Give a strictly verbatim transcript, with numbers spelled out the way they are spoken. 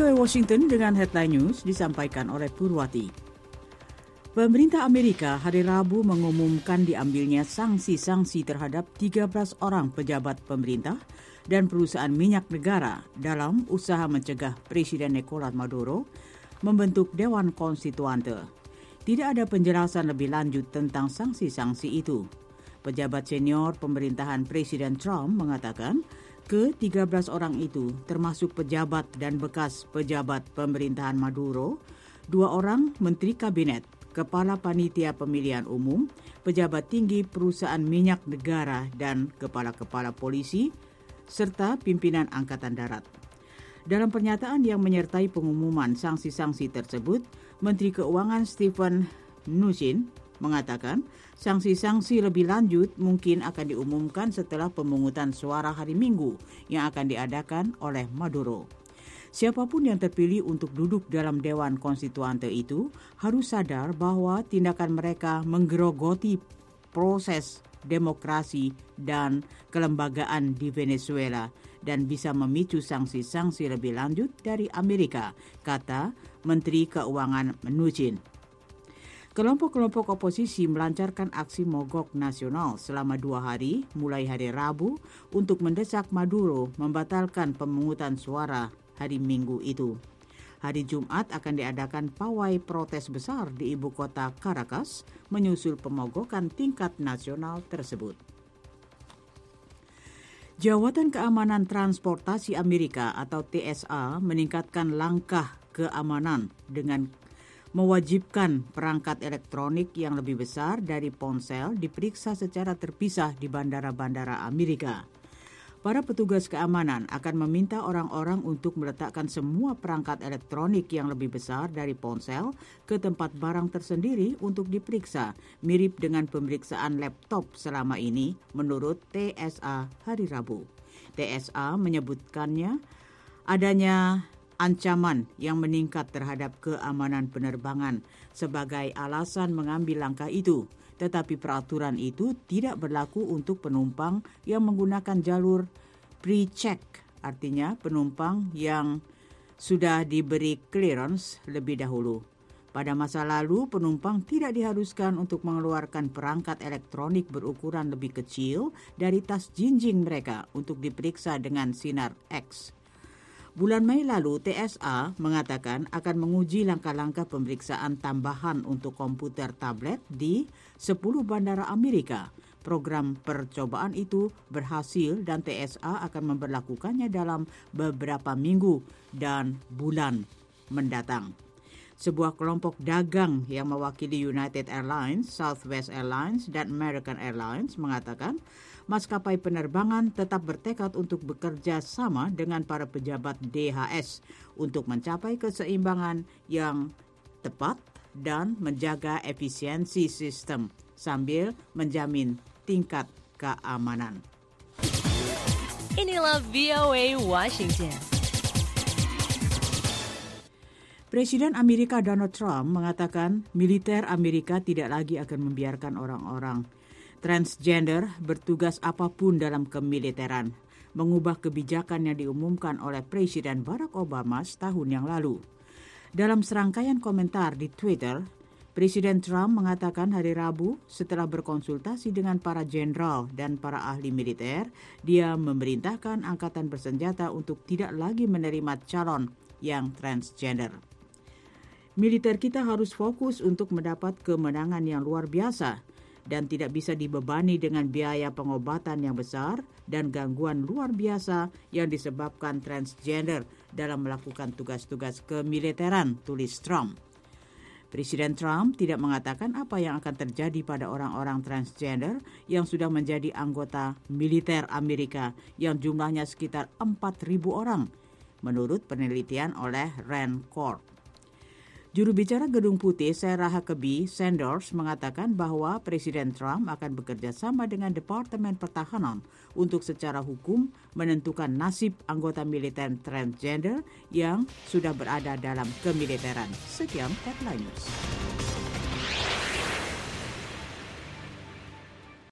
V O A Washington dengan headline news disampaikan oleh Purwati. Pemerintah Amerika hari Rabu mengumumkan diambilnya sanksi-sanksi terhadap tiga belas orang pejabat pemerintah dan perusahaan minyak negara dalam usaha mencegah Presiden Nicolás Maduro membentuk Dewan Konstituante. Tidak ada penjelasan lebih lanjut tentang sanksi-sanksi itu. Pejabat senior pemerintahan Presiden Trump mengatakan ke tiga belas orang itu termasuk pejabat dan bekas pejabat pemerintahan Maduro, dua orang menteri kabinet, kepala panitia pemilihan umum, pejabat tinggi perusahaan minyak negara dan kepala-kepala polisi, serta pimpinan Angkatan Darat. Dalam pernyataan yang menyertai pengumuman sanksi-sanksi tersebut, Menteri Keuangan Steven Mnuchin mengatakan sanksi-sanksi lebih lanjut mungkin akan diumumkan setelah pemungutan suara hari Minggu yang akan diadakan oleh Maduro. Siapapun yang terpilih untuk duduk dalam Dewan Konstituante itu harus sadar bahwa tindakan mereka menggerogoti proses demokrasi dan kelembagaan di Venezuela dan bisa memicu sanksi-sanksi lebih lanjut dari Amerika, kata Menteri Keuangan Mnuchin. Kelompok-kelompok oposisi melancarkan aksi mogok nasional selama dua hari mulai hari Rabu untuk mendesak Maduro membatalkan pemungutan suara hari Minggu itu. Hari Jumat akan diadakan pawai protes besar di ibu kota Caracas menyusul pemogokan tingkat nasional tersebut. Jawatan Keamanan Transportasi Amerika atau T S A meningkatkan langkah keamanan dengan mewajibkan perangkat elektronik yang lebih besar dari ponsel diperiksa secara terpisah di bandara-bandara Amerika. Para petugas keamanan akan meminta orang-orang untuk meletakkan semua perangkat elektronik yang lebih besar dari ponsel ke tempat barang tersendiri untuk diperiksa, mirip dengan pemeriksaan laptop selama ini, menurut T S A hari Rabu. T S A menyebutkannya adanya ancaman yang meningkat terhadap keamanan penerbangan sebagai alasan mengambil langkah itu, tetapi peraturan itu tidak berlaku untuk penumpang yang menggunakan jalur pre-check, artinya penumpang yang sudah diberi clearance lebih dahulu. Pada masa lalu, penumpang tidak diharuskan untuk mengeluarkan perangkat elektronik berukuran lebih kecil dari tas jinjing mereka untuk diperiksa dengan sinar X. Bulan Mei lalu, T S A mengatakan akan menguji langkah-langkah pemeriksaan tambahan untuk komputer tablet di sepuluh bandara Amerika. Program percobaan itu berhasil dan T S A akan memberlakukannya dalam beberapa minggu dan bulan mendatang. Sebuah kelompok dagang yang mewakili United Airlines, Southwest Airlines, dan American Airlines mengatakan maskapai penerbangan tetap bertekad untuk bekerja sama dengan para pejabat D H S untuk mencapai keseimbangan yang tepat dan menjaga efisiensi sistem sambil menjamin tingkat keamanan. Inilah V O A Washington. Presiden Amerika Donald Trump mengatakan militer Amerika tidak lagi akan membiarkan orang-orang transgender bertugas apapun dalam kemiliteran, mengubah kebijakan yang diumumkan oleh Presiden Barack Obama setahun yang lalu. Dalam serangkaian komentar di Twitter, Presiden Trump mengatakan hari Rabu setelah berkonsultasi dengan para jenderal dan para ahli militer, dia memerintahkan angkatan bersenjata untuk tidak lagi menerima calon yang transgender. Militer kita harus fokus untuk mendapat kemenangan yang luar biasa dan tidak bisa dibebani dengan biaya pengobatan yang besar dan gangguan luar biasa yang disebabkan transgender dalam melakukan tugas-tugas kemiliteran, tulis Trump. Presiden Trump tidak mengatakan apa yang akan terjadi pada orang-orang transgender yang sudah menjadi anggota militer Amerika yang jumlahnya sekitar empat ribu orang, menurut penelitian oleh Rand Corp. Juru bicara Gedung Putih Sarah Huckabee Sanders mengatakan bahwa Presiden Trump akan bekerja sama dengan Departemen Pertahanan untuk secara hukum menentukan nasib anggota militer transgender yang sudah berada dalam kemiliteran. Sekian Headline News.